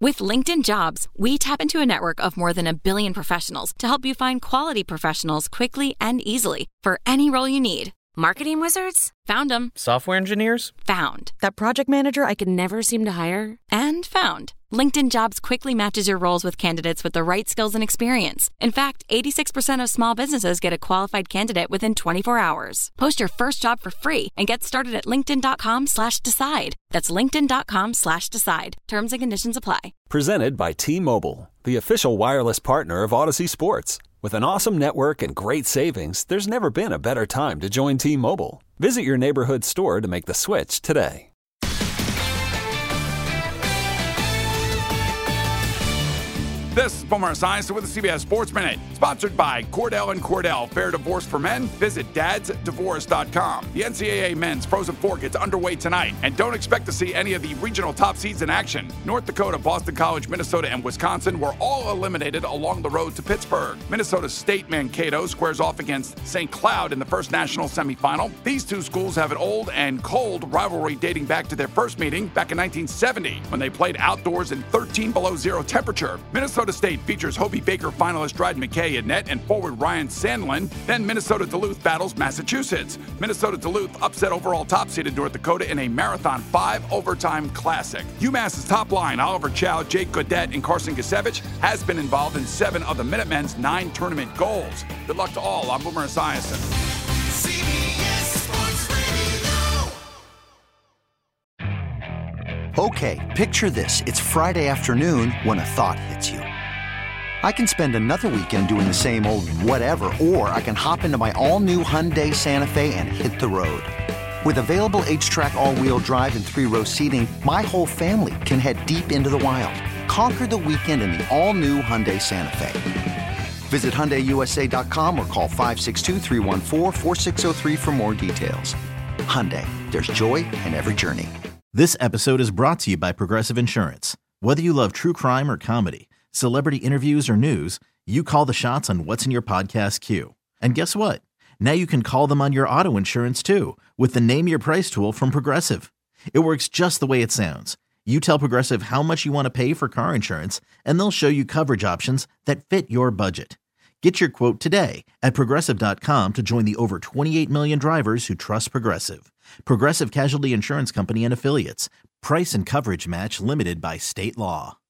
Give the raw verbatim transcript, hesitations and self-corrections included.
With LinkedIn Jobs, we tap into a network of more than a billion professionals to help you find quality professionals quickly and easily for any role you need. Marketing wizards? Found them. Software engineers? Found. That project manager I could never seem to hire? And found. LinkedIn Jobs quickly matches your roles with candidates with the right skills and experience. In fact, eighty-six percent of small businesses get a qualified candidate within twenty-four hours. Post your first job for free and get started at linkedin.com slash decide. That's linkedin.com slash decide. Terms and conditions apply. Presented by T-Mobile, the official wireless partner of Odyssey Sports. With an awesome network and great savings, there's never been a better time to join T-Mobile. Visit your neighborhood store to make the switch today. This is Boomer Esiason with the C B S Sports Minute, sponsored by Cordell and Cordell. Fair divorce for men? Visit dads divorce dot com. The N C double A men's Frozen Four gets underway tonight, and don't expect to see any of the regional top seeds in action. North Dakota, Boston College, Minnesota, and Wisconsin were all eliminated along the road to Pittsburgh. Minnesota State Mankato squares off against Saint Cloud in the first national semifinal. These two schools have an old and cold rivalry dating back to their first meeting back in nineteen seventy when they played outdoors in thirteen below zero temperature. Minnesota State features Hobie Baker finalist Dryden McKay in net and forward Ryan Sandlin. Then Minnesota Duluth battles Massachusetts. Minnesota Duluth upset overall top-seeded North Dakota in a Marathon five overtime classic. UMass's top line, Oliver Chow, Jake Godet, and Carson Gasevich, has been involved in seven of the Minutemen's nine tournament goals. Good luck to all. I'm Boomer Esiason. C B S Sports Radio. Okay, picture this. It's Friday afternoon when a thought hits you. I can spend another weekend doing the same old whatever, or I can hop into my all-new Hyundai Santa Fe and hit the road. With available H-Track all-wheel drive and three-row seating, my whole family can head deep into the wild. Conquer the weekend in the all-new Hyundai Santa Fe. Visit Hyundai U S A dot com or call five six two, three one four, four six zero three for more details. Hyundai, there's joy in every journey. This episode is brought to you by Progressive Insurance. Whether you love true crime or comedy, celebrity interviews or news, you call the shots on what's in your podcast queue. And guess what? Now you can call them on your auto insurance too with the Name Your Price tool from Progressive. It works just the way it sounds. You tell Progressive how much you want to pay for car insurance, and they'll show you coverage options that fit your budget. Get your quote today at progressive dot com to join the over twenty-eight million drivers who trust Progressive. Progressive Casualty Insurance Company and Affiliates. Price and coverage match limited by state law.